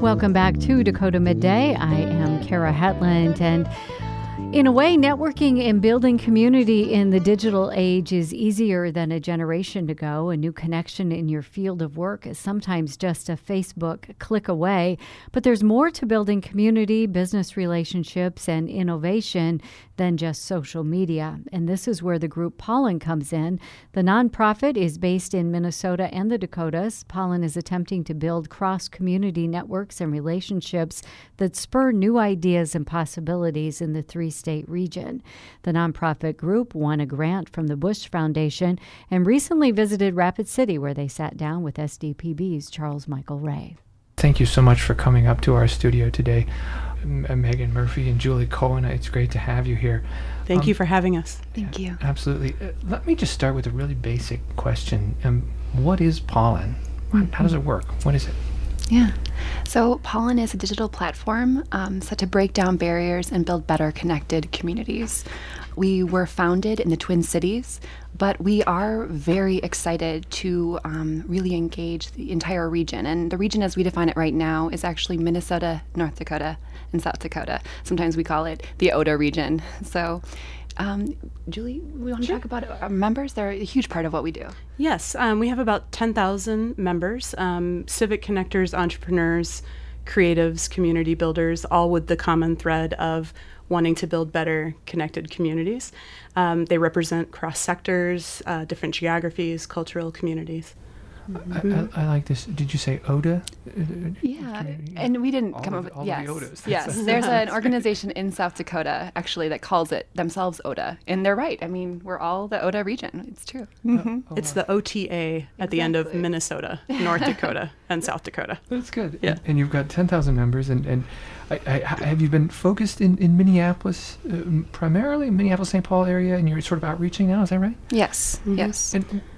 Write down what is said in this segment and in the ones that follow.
Welcome back to Dakota Midday. I am Kara Hetland, and in a way, networking and building community in the digital age is easier than a generation ago. A new connection in your field of work is sometimes just a Facebook click away, but there's more to building community, business relationships, and innovation than just social media. And this is where the group Pollen comes in. The nonprofit is based in Minnesota and the Dakotas. Pollen is attempting to build cross-community networks and relationships that spur new ideas and possibilities in the three-state region. The nonprofit group won a grant from the Bush Foundation and recently visited Rapid City, where they sat down with SDPB's Charles Michael Ray. Thank you so much for coming up to our studio today, Megan Murphy and Julie Cohen. It's great to have you here. Thank you for having us. Thank you. Absolutely. Let me just start with a really basic question. What is Pollen? How does it work? What is it? Yeah. So Pollen is a digital platform set to break down barriers and build better connected communities. We were founded in the Twin Cities, but we are very excited to really engage the entire region. And the region as we define it right now is actually Minnesota, North Dakota, and South Dakota. Sometimes we call it the ODA region. So Julie, we want to talk about our members. They're a huge part of what we do. Yes, we have about 10,000 members, civic connectors, entrepreneurs, creatives, community builders, all with the common thread of wanting to build better connected communities. They represent cross sectors, different geographies, cultural communities. I like this. Did you say ODA? Yeah, and we didn't come up with yes. The Odas. Yes, there's an organization in South Dakota actually that calls it themselves ODA, and they're right. I mean, we're all the ODA region. It's true. It's the OTA at the end of Minnesota, North Dakota, and South Dakota. That's good. Yeah. And you've got 10,000 members, and have you been focused in Minneapolis, primarily Minneapolis-St. Paul area, and you're sort of outreaching now? Is that right? Yes. Yes.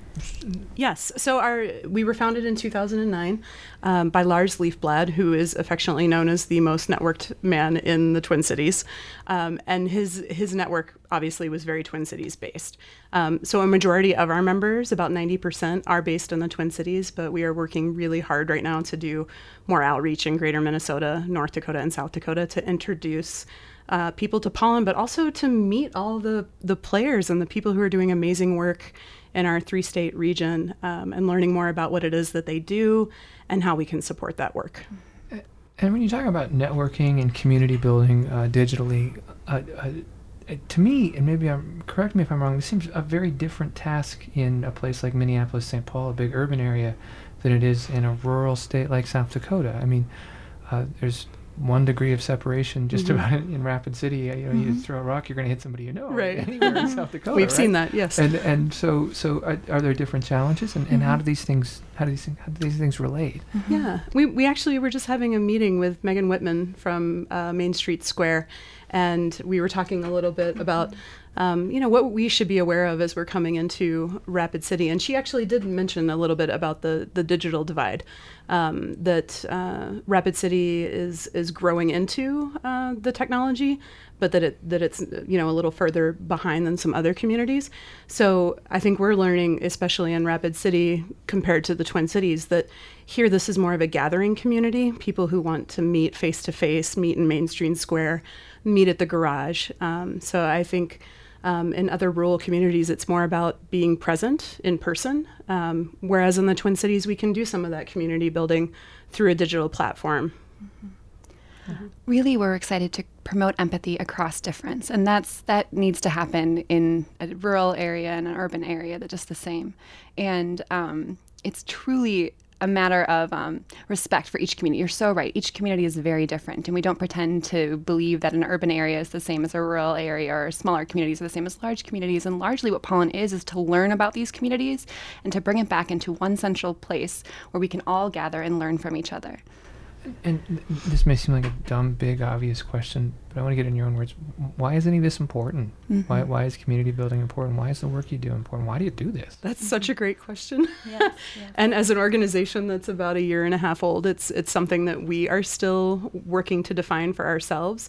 Yes. So we were founded in 2009 by Lars Leafblad, who is affectionately known as the most networked man in the Twin Cities. And his network obviously was very Twin Cities based. So a majority of our members, about 90%, are based in the Twin Cities, but we are working really hard right now to do more outreach in greater Minnesota, North Dakota, and South Dakota to introduce people to Pollen, but also to meet all the players and the people who are doing amazing work in our three-state region, and learning more about what it is that they do and how we can support that work. And when you talk about networking and community building digitally, to me, and maybe correct me if I'm wrong, this seems a very different task in a place like Minneapolis, St. Paul, a big urban area, than it is in a rural state like South Dakota. I mean, there's 1 degree of separation just about in Rapid City. You throw a rock, you're going to hit somebody Right. anywhere in South Dakota. We've seen that, yes. And so are there different challenges, and how do these things relate? Yeah, we actually were just having a meeting with Megan Whitman from Main Street Square, and we were talking a little bit about what we should be aware of as we're coming into Rapid City. And she actually did mention a little bit about the digital divide, that Rapid City is growing into the technology, but that it's a little further behind than some other communities. So I think we're learning, especially in Rapid City compared to the Twin Cities, that here this is more of a gathering community, people who want to meet face to face, meet in Main Street Square, meet at the garage. So I think in other rural communities, it's more about being present in person, whereas in the Twin Cities, we can do some of that community building through a digital platform. Really, we're excited to promote empathy across difference, and that needs to happen in a rural area and an urban area. That's just the same, and it's truly a matter of respect for each community. You're so right. Each community is very different, and we don't pretend to believe that an urban area is the same as a rural area, or smaller communities are the same as large communities. And largely what Pollen is to learn about these communities and to bring it back into one central place where we can all gather and learn from each other. And this may seem like a dumb, big, obvious question, but I want to get in your own words. Why is any of this important? Why is community building important? Why is the work you do important? Why do you do this? That's such a great question. Yes. And as an organization that's about 1.5 years old, it's something that we are still working to define for ourselves.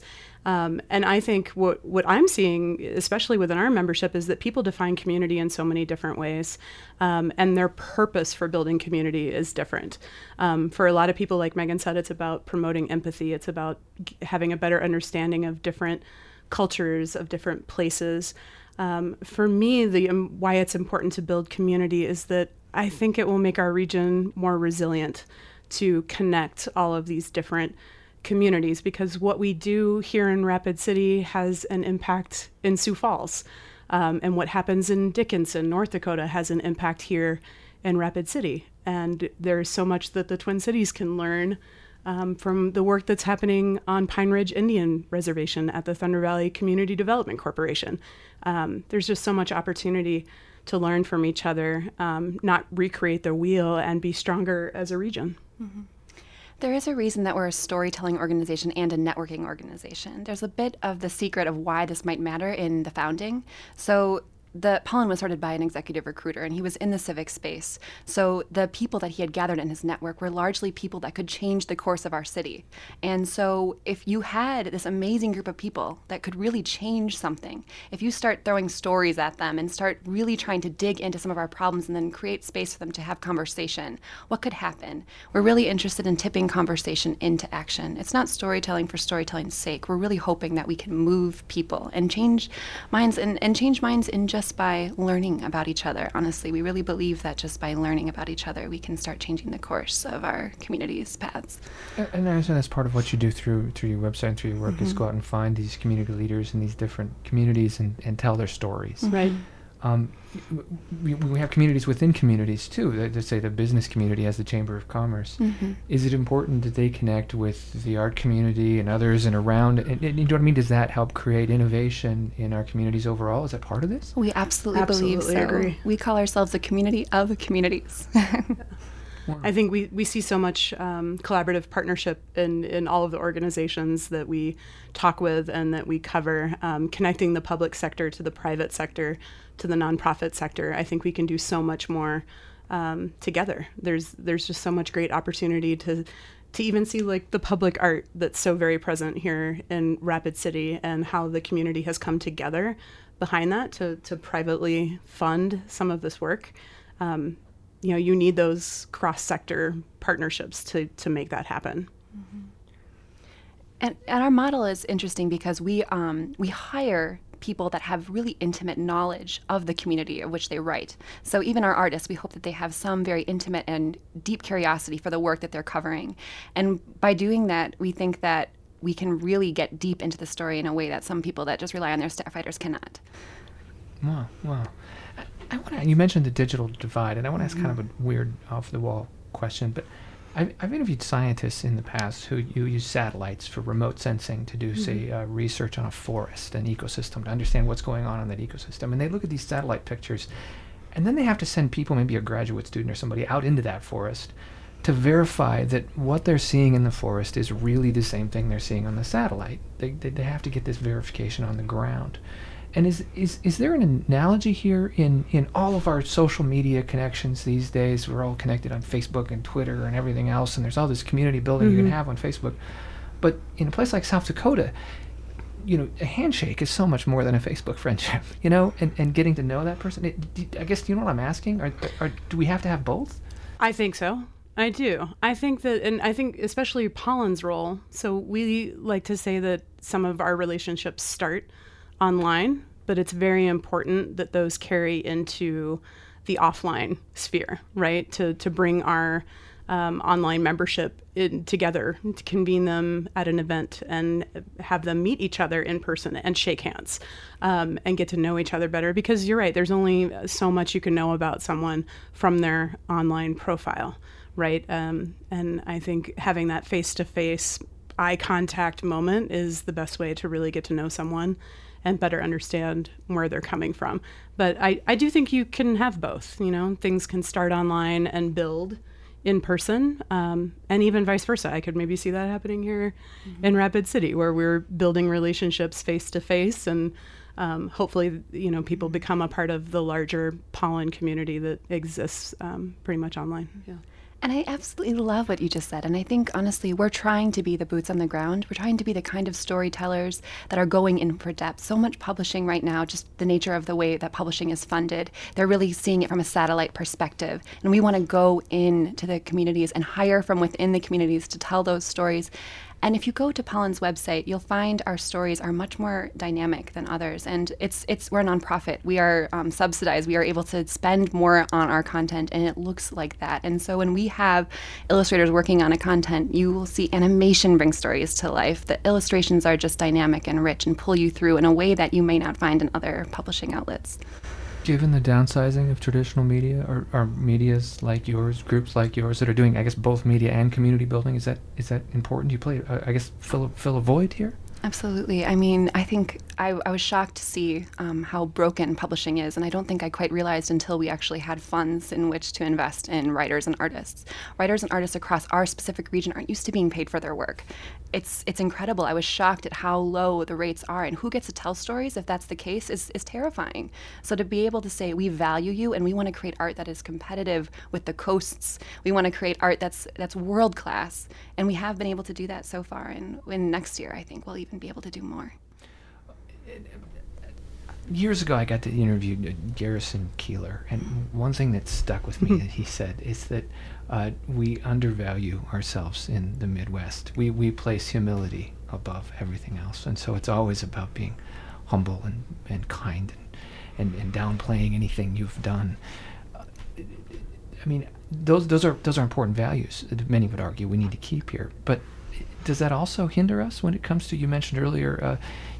And I think what I'm seeing, especially within our membership, is that people define community in so many different ways, and their purpose for building community is different. For a lot of people, like Megan said, it's about promoting empathy. It's about having a better understanding of different cultures, of different places. For me, why it's important to build community is that I think it will make our region more resilient to connect all of these different communities, because what we do here in Rapid City has an impact in Sioux Falls. And what happens in Dickinson, North Dakota, has an impact here in Rapid City. And there's so much that the Twin Cities can learn from the work that's happening on Pine Ridge Indian Reservation at the Thunder Valley Community Development Corporation. There's just so much opportunity to learn from each other, not recreate the wheel, and be stronger as a region. Mm-hmm. There is a reason that we're a storytelling organization and a networking organization. There's a bit of the secret of why this might matter in the founding. So Pollen was started by an executive recruiter, and he was in the civic space. So the people that he had gathered in his network were largely people that could change the course of our city. And so if you had this amazing group of people that could really change something, if you start throwing stories at them and start really trying to dig into some of our problems and then create space for them to have conversation, what could happen? We're really interested in tipping conversation into action. It's not storytelling for storytelling's sake. We're really hoping that we can move people and change minds, and change minds in just by learning about each other. Honestly, we really believe that just by learning about each other, we can start changing the course of our community's paths. And I understand that's part of what you do through your website and through your work, is go out and find these community leaders in these different communities and tell their stories. Right. We have communities within communities too. Let's say the business community has the Chamber of Commerce. Is it important that they connect with the art community and others and around? And you know what I mean? Does that help create innovation in our communities overall? Is that part of this? We absolutely believe so. Agree. We call ourselves a community of communities. Wow. I think we see so much collaborative partnership in all of the organizations that we talk with and that we cover, connecting the public sector to the private sector to the nonprofit sector. I think we can do so much more together. There's just so much great opportunity to even see like the public art that's so very present here in Rapid City, and how the community has come together behind that to privately fund some of this work. You need those cross-sector partnerships to make that happen. And our model is interesting because we hire people that have really intimate knowledge of the community of which they write. So even our artists, we hope that they have some very intimate and deep curiosity for the work that they're covering. And by doing that, we think that we can really get deep into the story in a way that some people that just rely on their staff writers cannot. Wow. You mentioned the digital divide, and I want to ask kind of a weird, off-the-wall question, but I've interviewed scientists in the past who use satellites for remote sensing to do, say, research on a forest, an ecosystem, to understand what's going on in that ecosystem. And they look at these satellite pictures, and then they have to send people, maybe a graduate student or somebody, out into that forest to verify that what they're seeing in the forest is really the same thing they're seeing on the satellite. They have to get this verification on the ground. And is there an analogy here in all of our social media connections these days? We're all connected on Facebook and Twitter and everything else, and there's all this community building you can have on Facebook. But in a place like South Dakota, a handshake is so much more than a Facebook friendship, and getting to know that person. I guess, do you know what I'm asking? Or do we have to have both? I think so. I do. I think that, and I think especially Pollen's role. So we like to say that some of our relationships start online, but it's very important that those carry into the offline sphere, right? To bring our online membership together, to convene them at an event and have them meet each other in person and shake hands and get to know each other better. Because you're right, there's only so much you can know about someone from their online profile, right? And I think having that face-to-face eye contact moment is the best way to really get to know someone and better understand where they're coming from. But I do think you can have both. Things can start online and build in person, and even vice versa. I could maybe see that happening here in Rapid City, where we're building relationships face to face, and hopefully, people become a part of the larger Pollen community that exists pretty much online. Yeah. And I absolutely love what you just said. And I think, honestly, we're trying to be the boots on the ground. We're trying to be the kind of storytellers that are going in for depth. So much publishing right now, just the nature of the way that publishing is funded, they're really seeing it from a satellite perspective. And we want to go into the communities and hire from within the communities to tell those stories. And if you go to Pollen's website, you'll find our stories are much more dynamic than others. And we're a nonprofit. We are subsidized. We are able to spend more on our content, and it looks like that. And so when we have illustrators working on a content, you will see animation bring stories to life. The illustrations are just dynamic and rich and pull you through in a way that you may not find in other publishing outlets. Given the downsizing of traditional media, or medias like yours, groups like yours that are doing, I guess, both media and community building, is that important? Do you play, I guess, fill a void here? Absolutely. I mean, I think I was shocked to see how broken publishing is, and I don't think I quite realized until we actually had funds in which to invest in writers and artists. Writers and artists across our specific region aren't used to being paid for their work. It's incredible. I was shocked at how low the rates are, and who gets to tell stories, if that's the case, is terrifying. So to be able to say, we value you, and we want to create art that is competitive with the coasts. We want to create art that's world class, and we have been able to do that so far, and next year I think we'll even be able to do more. Years ago, I got to interview Garrison Keillor, and one thing that stuck with me that he said is that we undervalue ourselves in the Midwest. We place humility above everything else, and so it's always about being humble and kind and downplaying anything you've done. I mean, those are important values that many would argue we need to keep here, but does that also hinder us when it comes to, you mentioned earlier,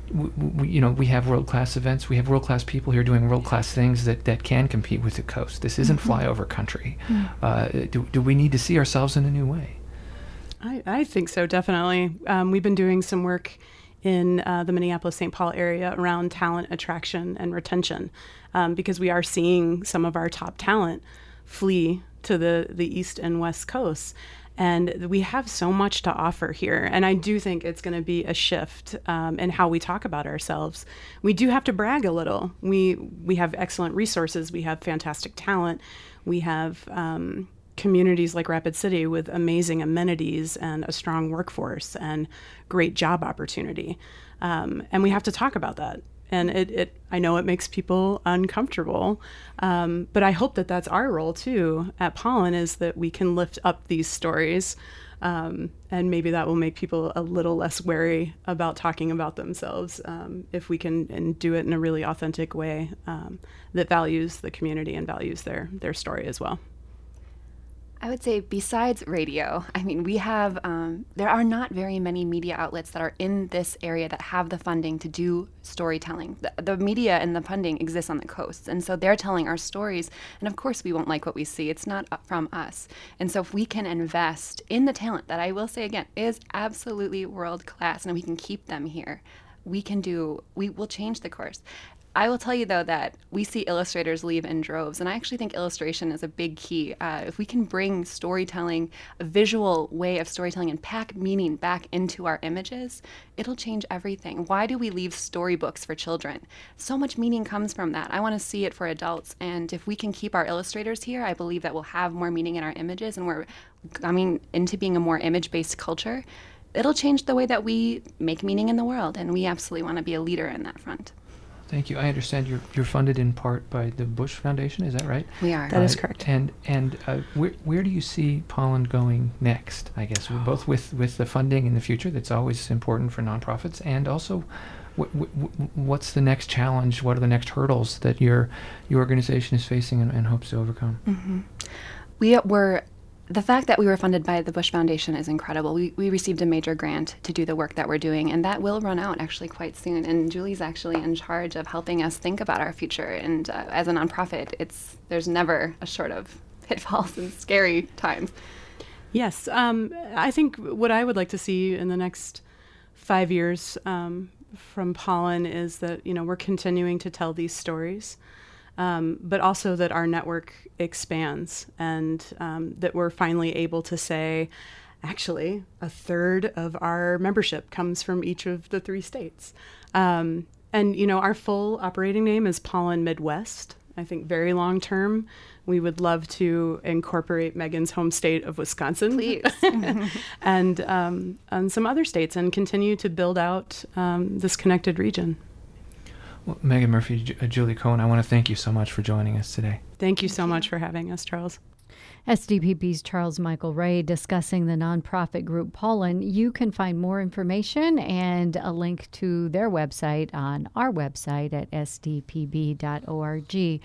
we have world-class events, we have world-class people here doing world-class things that can compete with the coast. This isn't flyover country. Do we need to see ourselves in a new way? I think so, definitely. We've been doing some work in the Minneapolis-St. Paul area around talent attraction and retention, because we are seeing some of our top talent flee to the East and West Coasts. And we have so much to offer here. And I do think it's going to be a shift in how we talk about ourselves. We do have to brag a little. We have excellent resources. We have fantastic talent. We have communities like Rapid City with amazing amenities and a strong workforce and great job opportunity. And we have to talk about that. And I know it makes people uncomfortable, but I hope that that's our role too at Pollen, is that we can lift up these stories, and maybe that will make people a little less wary about talking about themselves, if we can and do it in a really authentic way that values the community and values their story as well. I would say besides radio, I mean, we have, there are not very many media outlets that are in this area that have the funding to do storytelling. The media and the funding exists on the coasts, and so they're telling our stories, and of course we won't like what we see. It's not from us. And so if we can invest in the talent that, I will say again, is absolutely world class, and we can keep them here, we will change the course. I will tell you, though, that we see illustrators leave in droves, and I actually think illustration is a big key. If we can bring storytelling, a visual way of storytelling, and pack meaning back into our images, it'll change everything. Why do we leave storybooks for children? So much meaning comes from that. I want to see it for adults, and if we can keep our illustrators here, I believe that we'll have more meaning in our images, and we're coming into being a more image-based culture. It'll change the way that we make meaning in the world, and we absolutely want to be a leader in that front. Thank you. I understand you're funded in part by the Bush Foundation. Is that right? We are. That is correct. And where do you see Pollen going next? I guess both with the funding in the future, that's always important for nonprofits, and also what's the next challenge? What are the next hurdles that your organization is facing and hopes to overcome? Mm-hmm. The fact that we were funded by the Bush Foundation is incredible. We received a major grant to do the work that we're doing, and that will run out actually quite soon. And Julie's actually in charge of helping us think about our future. And as a nonprofit, there's never a short of pitfalls and scary times. Yes. I think what I would like to see in the next 5 years from Pollen is that, we're continuing to tell these stories. But also that our network expands, and that we're finally able to say, actually, a third of our membership comes from each of the 3 states. And our full operating name is Pollen Midwest. I think very long term, We would love to incorporate Megan's home state of Wisconsin, Please. and some other states, and continue to build out this connected region. Well, Megan Murphy, Julie Cohen, I want to thank you so much for joining us today. Thank you so much for having us, Charles. SDPB's Charles Michael Ray discussing the nonprofit group Pollen. You can find more information and a link to their website on our website at sdpb.org.